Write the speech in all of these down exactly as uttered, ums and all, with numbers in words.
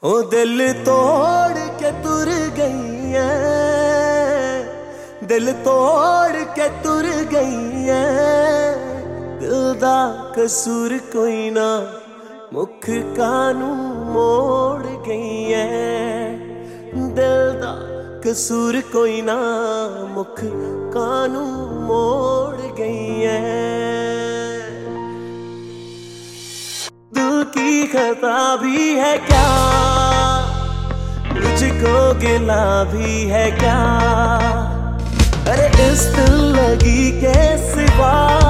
ओ दिल तोड़ के तुर गई है, दिल तोड़ के तुर गई है। दिल दा कसूर कोई ना, मुख कानू मोड़ गई है। दिल दा कसूर कोई ना, मुख कानू मोड़ गई है। दिल की खता भी है क्या, मुझको गिला भी है क्या। अरे इस दिल लगी के सिवा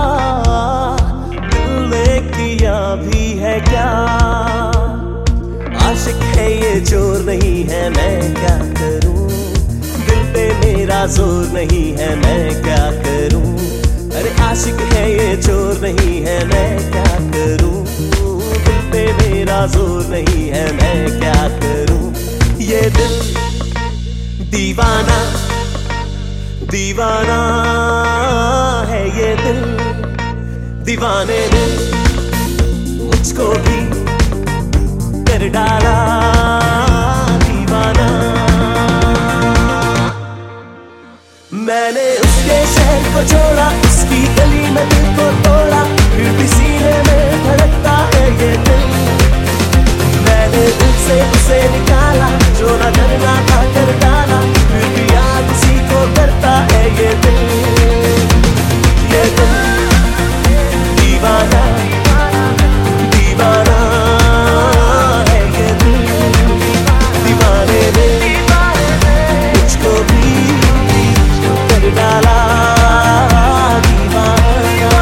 दिल ने किया भी है क्या। आशिक है ये जोर नहीं है, मैं क्या करूं। दिल पे मेरा जोर नहीं है, मैं क्या करूं। अरे आशिक है ये जोर नहीं है, मैं क्या करूं। दिल पे मेरा जोर नहीं है, मैं क्या करूं। ये दिल दीवाना दीवाना है, ये दिल दीवाने ने मुझको भी कर डाला दीवाना। मैंने उसके शहर को छोड़ा, उसकी गली में दिल को तोड़ा, फिर भी सीने में धड़कता है ये दिल। मैंने दिल से उसे निकाला, जो ना करना था कर डाला, फिर भी याद उसी को करता है ये दिल। ये दिल दीवाना दीवाना है, ये दिल दीवाने ने मुझको भी कर डाला दीवाना।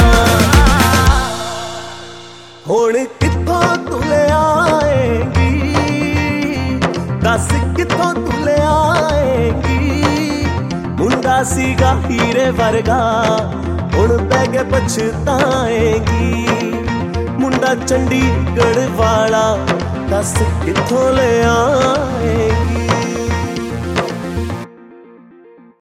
हुण कित्थों तू ले आएगी, दस कित्थों तू ले आएगी। मुंडा सीगा हीरे वर्गा, हुण बैगे पछताएगी। मुंडा चंडीगढ़ वाला, दस कित्थों ले आएगी।